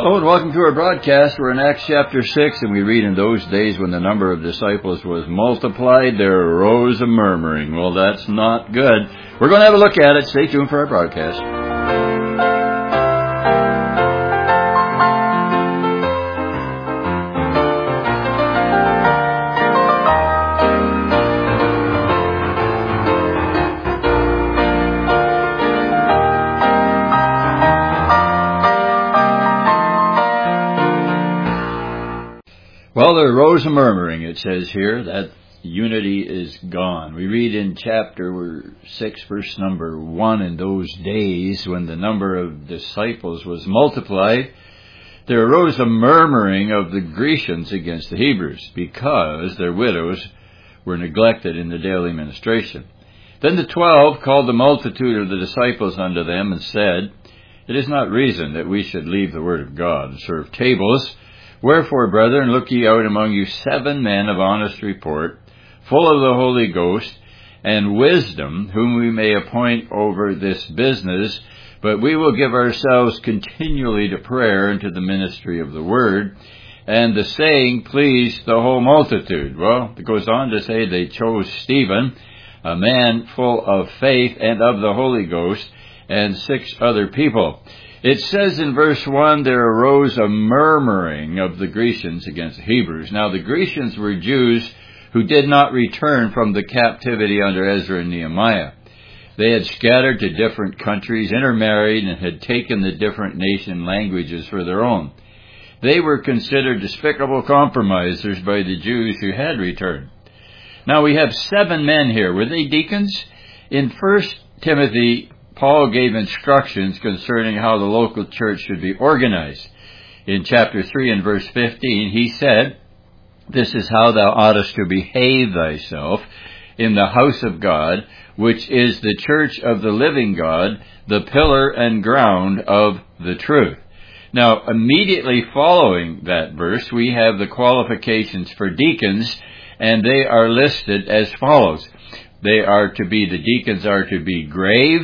Hello and welcome to our broadcast. We're in Acts chapter 6, and we read, in those days when the number of disciples was multiplied, there arose a murmuring. Well, that's not good. We're going to have a look at it. Stay tuned for our broadcast. Well, there arose a murmuring, it says here. That unity is gone. We read in chapter 6, verse number 1, in those days when the number of disciples was multiplied, there arose a murmuring of the Grecians against the Hebrews, because their widows were neglected in the daily ministration. Then the 12 called the multitude of the disciples unto them, and said, It is not reason that we should leave the word of God and serve tables. Wherefore, brethren, look ye out among you 7 men of honest report, full of the Holy Ghost and wisdom, whom we may appoint over this business, but we will give ourselves continually to prayer and to the ministry of the word. And the saying pleased the whole multitude. Well, it goes on to say they chose Stephen, a man full of faith and of the Holy Ghost, and 6 other people. It says in verse 1, there arose a murmuring of the Grecians against the Hebrews. Now, the Grecians were Jews who did not return from the captivity under Ezra and Nehemiah. They had scattered to different countries, intermarried, and had taken the different nation languages for their own. They were considered despicable compromisers by the Jews who had returned. Now, we have 7 men here. Were they deacons? In 1 Timothy, Paul gave instructions concerning how the local church should be organized. In chapter 3 and verse 15, he said, This is how thou oughtest to behave thyself in the house of God, which is the church of the living God, the pillar and ground of the truth. Now, immediately following that verse, we have the qualifications for deacons, and they are listed as follows. The deacons are to be grave,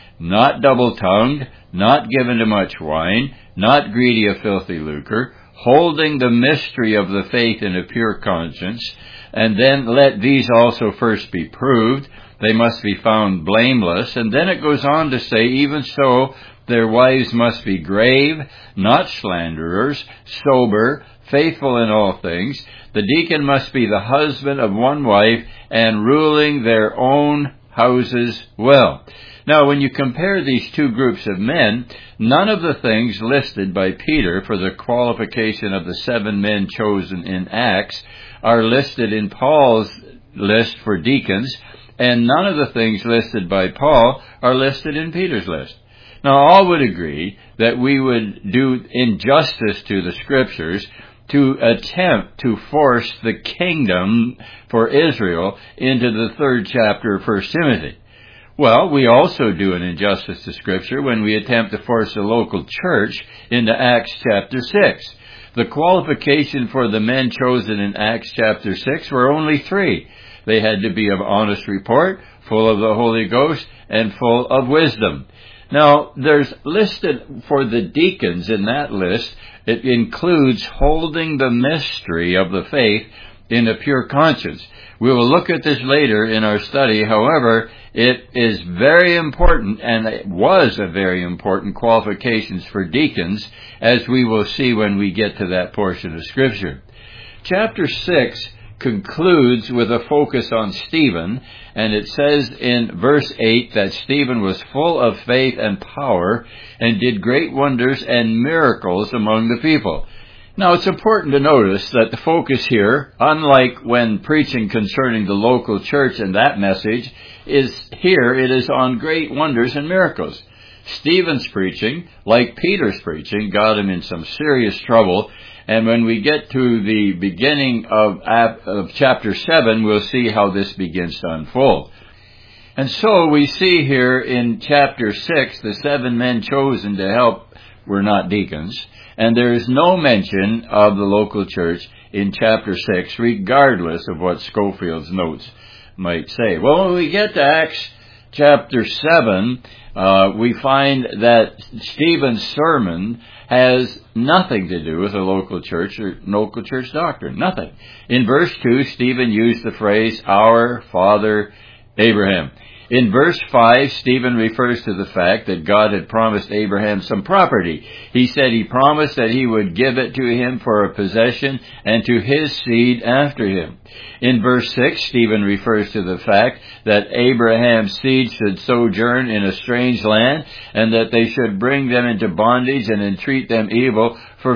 not double-tongued, not given to much wine, not greedy of filthy lucre, holding the mystery of the faith in a pure conscience, and then let these also first be proved. They must be found blameless. And then it goes on to say, even so, their wives must be grave, not slanderers, sober, faithful in all things. The deacon must be the husband of one wife, and ruling their own houses well. Now, when you compare these 2 groups of men, none of the things listed by Peter for the qualification of the 7 men chosen in Acts are listed in Paul's list for deacons, and none of the things listed by Paul are listed in Peter's list. Now, all would agree that we would do injustice to the Scriptures to attempt to force the kingdom for Israel into the 3rd chapter of 1 Timothy. Well, we also do an injustice to Scripture when we attempt to force the local church into Acts chapter 6. The qualification for the men chosen in Acts chapter 6 were only 3. They had to be of honest report, full of the Holy Ghost, and full of wisdom. Now, there's listed for the deacons in that list, it includes holding the mystery of the faith in a pure conscience. We will look at this later in our study. However, it is very important, and it was a very important qualifications for deacons, as we will see when we get to that portion of Scripture. Chapter 6 concludes with a focus on Stephen, and it says in verse 8 that Stephen was full of faith and power and did great wonders and miracles among the people. Now, it's important to notice that the focus here, unlike when preaching concerning the local church and that message, is here it is on great wonders and miracles. Stephen's preaching, like Peter's preaching, got him in some serious trouble, and when we get to the beginning of chapter 7, we'll see how this begins to unfold. And so we see here in chapter 6, the 7 men chosen to help were not deacons. And there is no mention of the local church in chapter 6, regardless of what Schofield's notes might say. Well, when we get to Acts chapter 7, we find that Stephen's sermon has nothing to do with a local church or local church doctrine. Nothing. In verse 2, Stephen used the phrase, "Our father Abraham." In verse 5, Stephen refers to the fact that God had promised Abraham some property. He said he promised that he would give it to him for a possession and to his seed after him. In verse 6, Stephen refers to the fact that Abraham's seed should sojourn in a strange land and that they should bring them into bondage and entreat them evil for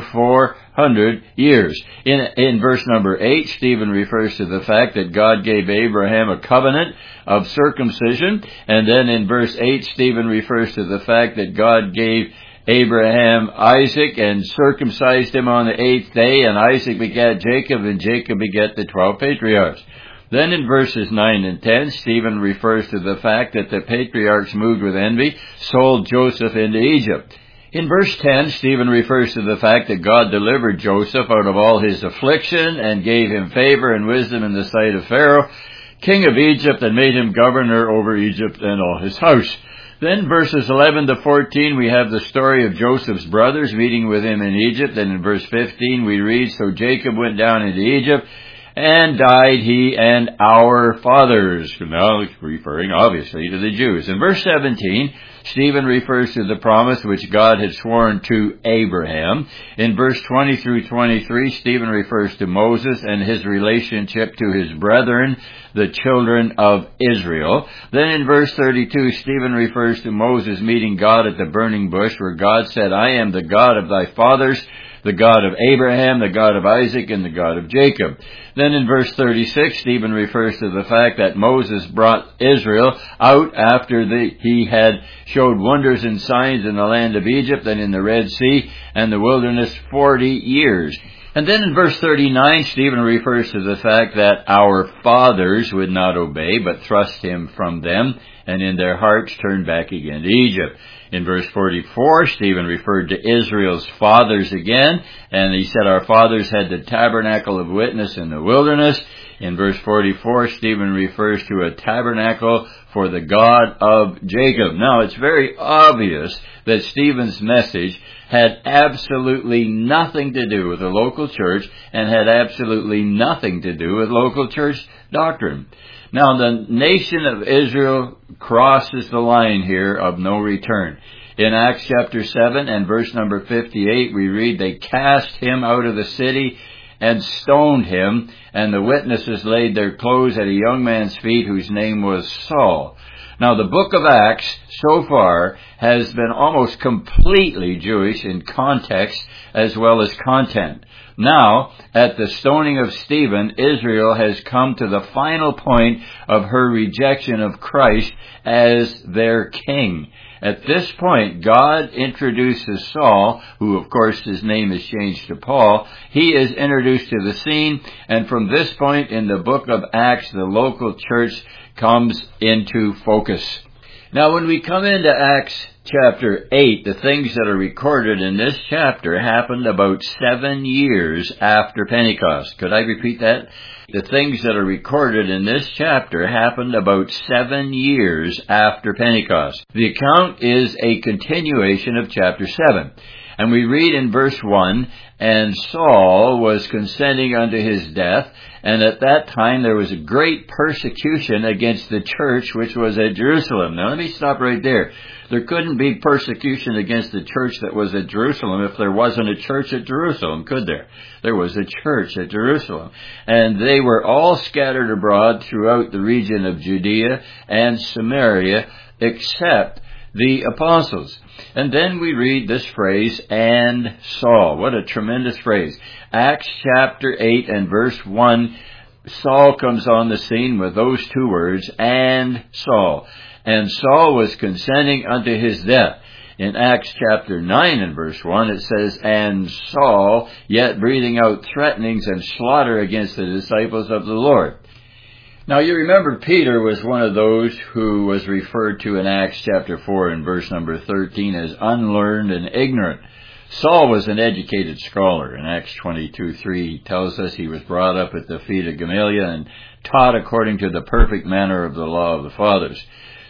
400 years. In verse number 8, Stephen refers to the fact that God gave Abraham a covenant of circumcision. And then in verse 8, Stephen refers to the fact that God gave Abraham Isaac and circumcised him on the 8th day, and Isaac begat Jacob, and Jacob begat the 12 patriarchs. Then in verses 9 and 10, Stephen refers to the fact that the patriarchs, moved with envy, sold Joseph into Egypt. In verse 10, Stephen refers to the fact that God delivered Joseph out of all his affliction and gave him favor and wisdom in the sight of Pharaoh, king of Egypt, and made him governor over Egypt and all his house. Then verses 11 to 14, we have the story of Joseph's brothers meeting with him in Egypt. And in verse 15, we read, "So Jacob went down into Egypt, and died he and our fathers." Now referring obviously to the Jews. In verse 17, Stephen refers to the promise which God had sworn to Abraham. In verse 20 through 23, Stephen refers to Moses and his relationship to his brethren, the children of Israel. Then in verse 32, Stephen refers to Moses meeting God at the burning bush, where God said, "I am the God of thy fathers, the God of Abraham, the God of Isaac, and the God of Jacob." Then in verse 36, Stephen refers to the fact that Moses brought Israel out after he had showed wonders and signs in the land of Egypt and in the Red Sea and the wilderness 40 years. And then in verse 39, Stephen refers to the fact that our fathers would not obey, but thrust him from them, and in their hearts turned back again to Egypt. In verse 44, Stephen referred to Israel's fathers again, and he said our fathers had the tabernacle of witness in the wilderness. In verse 44, Stephen refers to a tabernacle for the God of Jacob. Now, it's very obvious that Stephen's message had absolutely nothing to do with the local church and had absolutely nothing to do with local church doctrine. Now, the nation of Israel crosses the line here of no return. In Acts chapter 7 and verse number 58, we read, "They cast him out of the city and stoned him, and the witnesses laid their clothes at a young man's feet whose name was Saul." Now, the book of Acts, so far, has been almost completely Jewish in context as well as content. Now, at the stoning of Stephen, Israel has come to the final point of her rejection of Christ as their king. At this point, God introduces Saul, who of course his name is changed to Paul. He is introduced to the scene, and from this point in the book of Acts, the local church comes into focus. Now, when we come into Acts chapter 8, the things that are recorded in this chapter happened about 7 years after Pentecost. Could I repeat that? The things that are recorded in this chapter happened about 7 years after Pentecost. The account is a continuation of chapter 7. And we read in verse 1, "And Saul was consenting unto his death, and at that time there was a great persecution against the church which was at Jerusalem." Now let me stop right there. There couldn't be persecution against the church that was at Jerusalem if there wasn't a church at Jerusalem, could there? There was a church at Jerusalem. And they were all scattered abroad throughout the region of Judea and Samaria, except the apostles. And then we read this phrase, "and Saul." What a tremendous phrase. Acts chapter 8 and verse 1, Saul comes on the scene with those two words, "and Saul." And Saul was consenting unto his death. In Acts chapter 9 and verse 1, it says, "And Saul, yet breathing out threatenings and slaughter against the disciples of the Lord." Now, you remember Peter was one of those who was referred to in Acts chapter 4 and verse number 13 as unlearned and ignorant. Saul was an educated scholar. In Acts 22:3, he tells us he was brought up at the feet of Gamaliel and taught according to the perfect manner of the law of the fathers.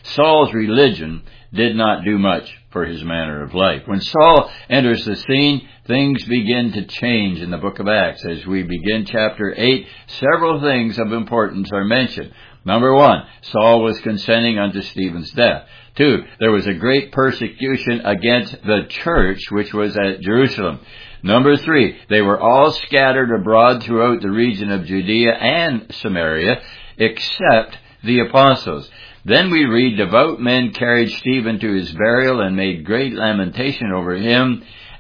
Saul's religion did not do much for his manner of life. When Saul enters the scene, things begin to change in the book of Acts. As we begin chapter 8, several things of importance are mentioned. Number 1, Saul was consenting unto Stephen's death. 2, there was a great persecution against the church which was at Jerusalem. Number 3, they were all scattered abroad throughout the region of Judea and Samaria, except the apostles. Then we read, devout men carried Stephen to his burial and made great lamentation over him.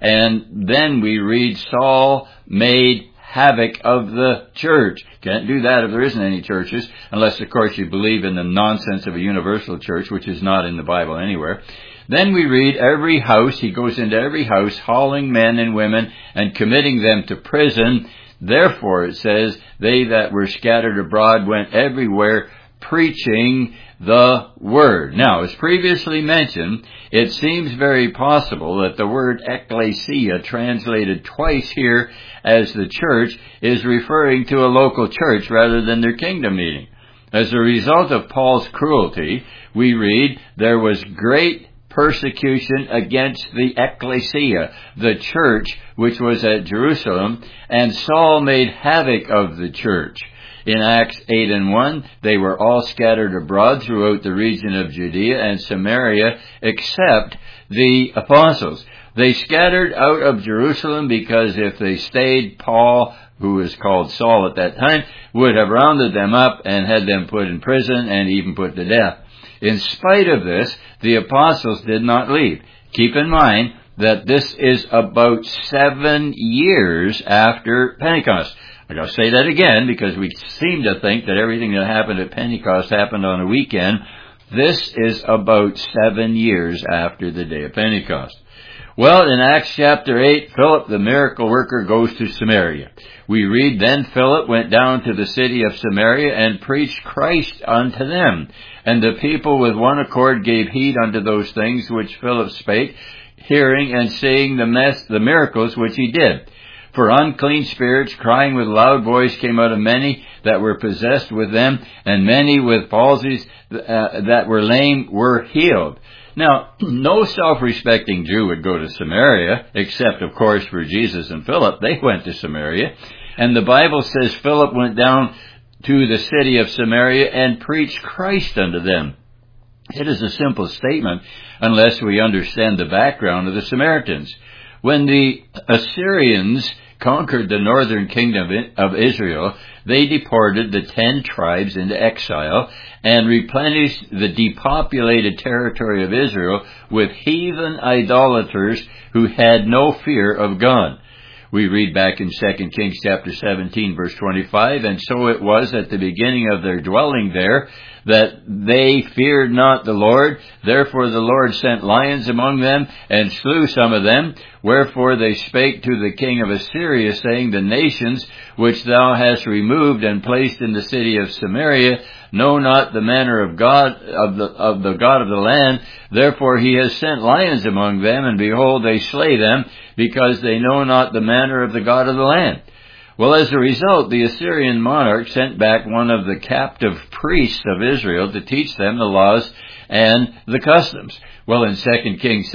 And then we read, Saul made havoc of the church. Can't do that if there isn't any churches, unless, of course, you believe in the nonsense of a universal church, which is not in the Bible anywhere. Then we read every house. He goes into every house, hauling men and women and committing them to prison. Therefore, it says, they that were scattered abroad went everywhere preaching the word. Now, as previously mentioned, it seems very possible that the word ecclesia, translated twice here as the church, is referring to a local church rather than their kingdom meeting. As a result of Paul's cruelty, we read, there was great persecution against the ecclesia, the church which was at Jerusalem, and Saul made havoc of the church. In Acts 8:1, they were all scattered abroad throughout the region of Judea and Samaria, except the apostles. They scattered out of Jerusalem because if they stayed, Paul, who was called Saul at that time, would have rounded them up and had them put in prison and even put to death. In spite of this, the apostles did not leave. Keep in mind that this is about 7 years after Pentecost. I got to say that again because we seem to think that everything that happened at Pentecost happened on a weekend. This is about 7 years after the day of Pentecost. Well, in Acts chapter 8, Philip the miracle worker goes to Samaria. We read, then Philip went down to the city of Samaria and preached Christ unto them. And the people with one accord gave heed unto those things which Philip spake, hearing and seeing the miracles which he did. For unclean spirits, crying with loud voice, came out of many that were possessed with them, and many with palsies that were lame were healed. Now, no self-respecting Jew would go to Samaria, except, of course, for Jesus and Philip. They went to Samaria. And the Bible says Philip went down to the city of Samaria and preached Christ unto them. It is a simple statement unless we understand the background of the Samaritans. When the Assyrians conquered the northern kingdom of Israel, they deported the 10 tribes into exile and replenished the depopulated territory of Israel with heathen idolaters who had no fear of God. We read back in 2 Kings chapter 17, verse 25, and so it was at the beginning of their dwelling there that they feared not the Lord. Therefore the Lord sent lions among them and slew some of them. Wherefore they spake to the king of Assyria, saying, the nations which thou hast removed and placed in the city of Samaria know not the manner of God of the God of the land. Therefore he has sent lions among them, and behold, they slay them, because they know not the manner of the God of the land. Well, as a result, the Assyrian monarch sent back one of the captive priests of Israel to teach them the laws and the customs. Well, in 2 Kings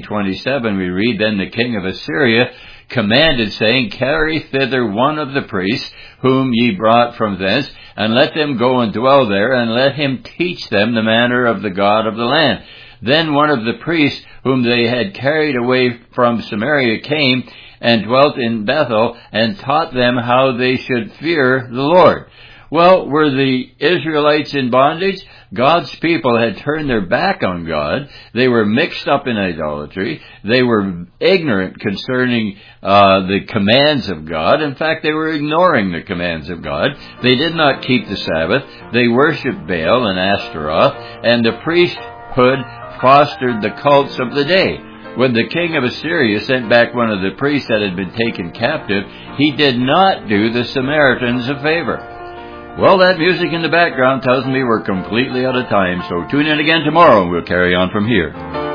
17:27, we read, then the king of Assyria commanded, saying, carry thither one of the priests whom ye brought from thence, and let them go and dwell there, and let him teach them the manner of the God of the land. Then one of the priests whom they had carried away from Samaria came and dwelt in Bethel, and taught them how they should fear the Lord. Well, were the Israelites in bondage? God's people had turned their back on God. They were mixed up in idolatry. They were ignorant concerning the commands of God. In fact, they were ignoring the commands of God. They did not keep the Sabbath. They worshipped Baal and Ashtaroth, and the priesthood fostered the cults of the day. When the king of Assyria sent back one of the priests that had been taken captive, he did not do the Samaritans a favor. Well, that music in the background tells me we're completely out of time, so tune in again tomorrow and we'll carry on from here.